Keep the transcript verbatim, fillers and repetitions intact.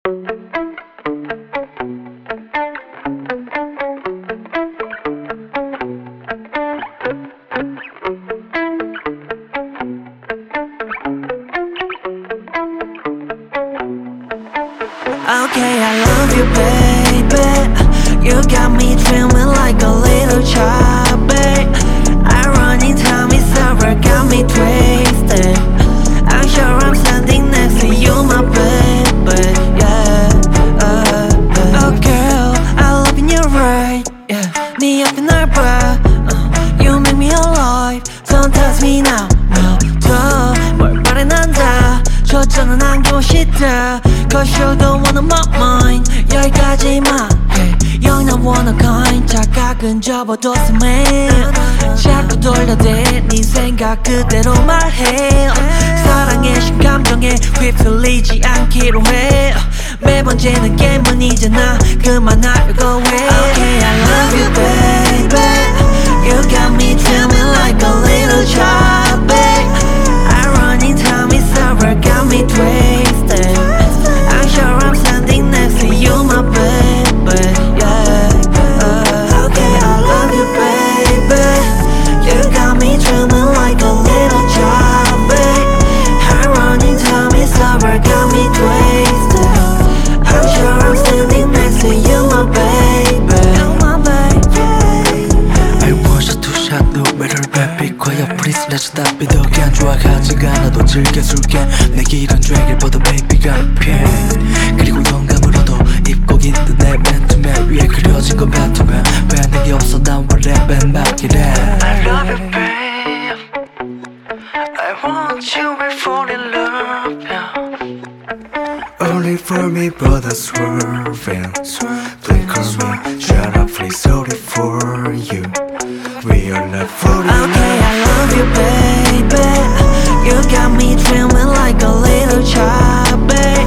Okay, I love you, baby. You got me dreaming like a little child, babe. Ironic time is over, got me twisted. I'm sure I'm standing next to you, my baby, yeah. uh, uh. Oh girl, I love you right, yeah. 네 앞에 날 봐, uh, you make me alive. Don't touch me now, no, 더 뭘 바래 난 다 초점은 안고 싶다. Cause you're the one of my mind. 여기까지만 해. You're not one of kind. 착각은 접어뒀음에 자꾸 돌려대 네 생각 그대로 말해. 사랑의 신감정에 휩쓸리지 않기로 해. 매번 지는 게임은이잖아. 그만하려고 해. Okay, I love you, baby. You got me dreaming like a little child, babe. Ironic time is over, got me twisted. I'm sure I'm standing next to you, my baby, yeah. uh, Okay, I love you, baby. You got me dreaming like a little child, babe. Ironic time is over, got me twisted. I'm sure I'm standing next to you, my baby, my baby. I want you to shot no matter baby. quiet please let's stop it. 더게 안 좋아하지가 않아도 즐겨줄게. 내게 이런 drag일보다 baby가 피해. 그리고 영감으로도 입고긴 듯내 맨투맨 위에 그려진 건 같으면 왜 내게 없어 난 원래 맨막이래. I love you babe. I want you to fall in love, yeah. Only for me but I'm swerving. Blink on me, shut up please, only for you. We are not falling. Okay, I love you, baby. You got me dreaming like a little child, babe.